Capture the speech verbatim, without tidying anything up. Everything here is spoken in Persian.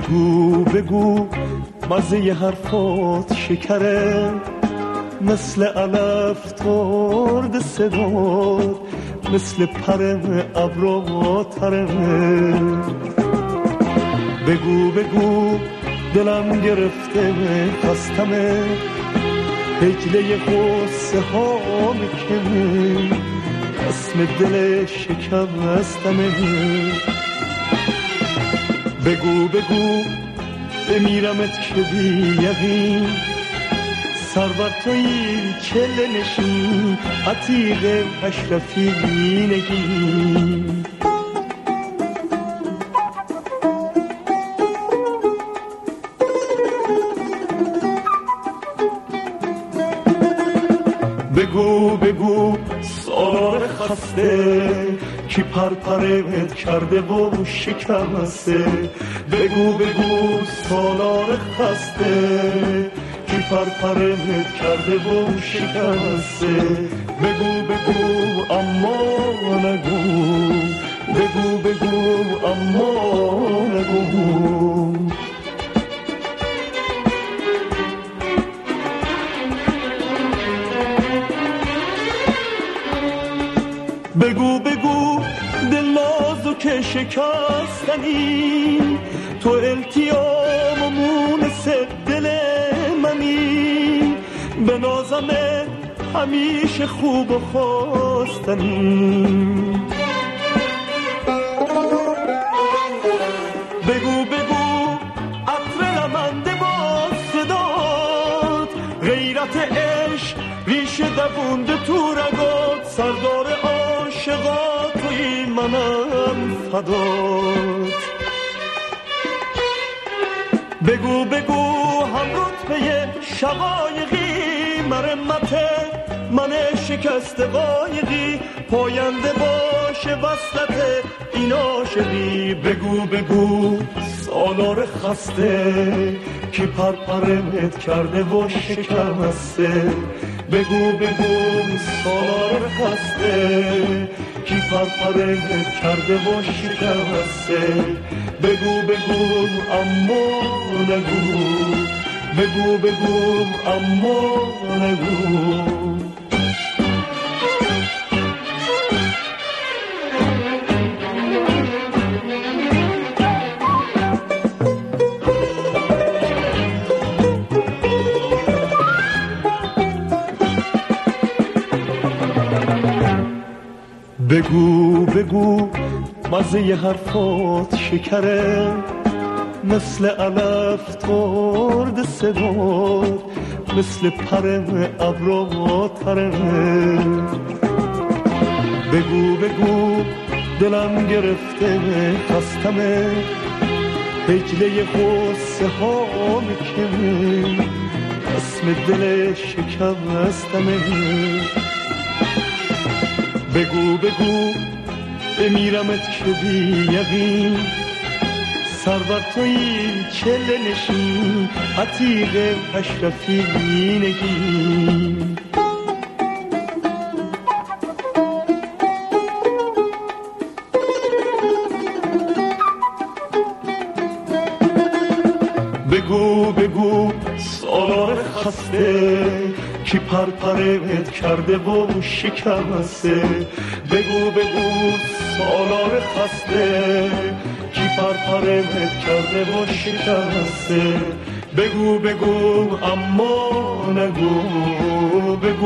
بگو بگو مزه ی حرفات شکره، مثل علف ترد صدات، مثل پرم ابرا ترمه. بگو بگو دلم گرفته خستمه، هجله غصه ها میکنه، اسم دل شکستمه. بگو بگو بمیرمت که بی یقین، سرور تویی چله نشین، عتیق اشرفی نگین. بگو بگو سالار خسته، کی پرپرت کرده و شکسته. بگو بگو سالار خسته، کی پرپرت کرده و شکسته. بگو بگو اما نگو، بگو بگو اما نگو. بگو بگو دل نازو که شکستنی، تو التیام و مونس دل منی، به نازمه همیشه خوب و خواستنی. بگو بگو عطر لمنده با صدات، غیرت عشق ریشه دوونده تو رگات، سردار عاشقا توی منم فدات. بگو بگو هم رتبه شقایقی، مرمت من شکست قایقی، پاینده باشه وصلت این عاشقی. بگو بگو سالار خسته، کی پرپرت کرده و شکسته. بگو بگو سالار خسته، کی پرپرت کرده و شکسته. بگو بگو اما نگو، بگو بگو اما نگو. بگو بگو مزه ی حرفات شکره، مثل علف ترد صدات، مثل پرم ابرا ترمه. بگو بگو دلم گرفته خستمه، هجله غصه ها میکنه، اسم دل شکستمه. بگو بگو بمیرمت که بی یقین، سرور تویی چله نشین، عتیق اشرفی نگین. بگو بگو سالار خسته، کی پرپرت کرده و شکسته. بگو بگو سالار خسته، کی پرپرت کرده و شکسته. بگو بگو اما نگو، بگو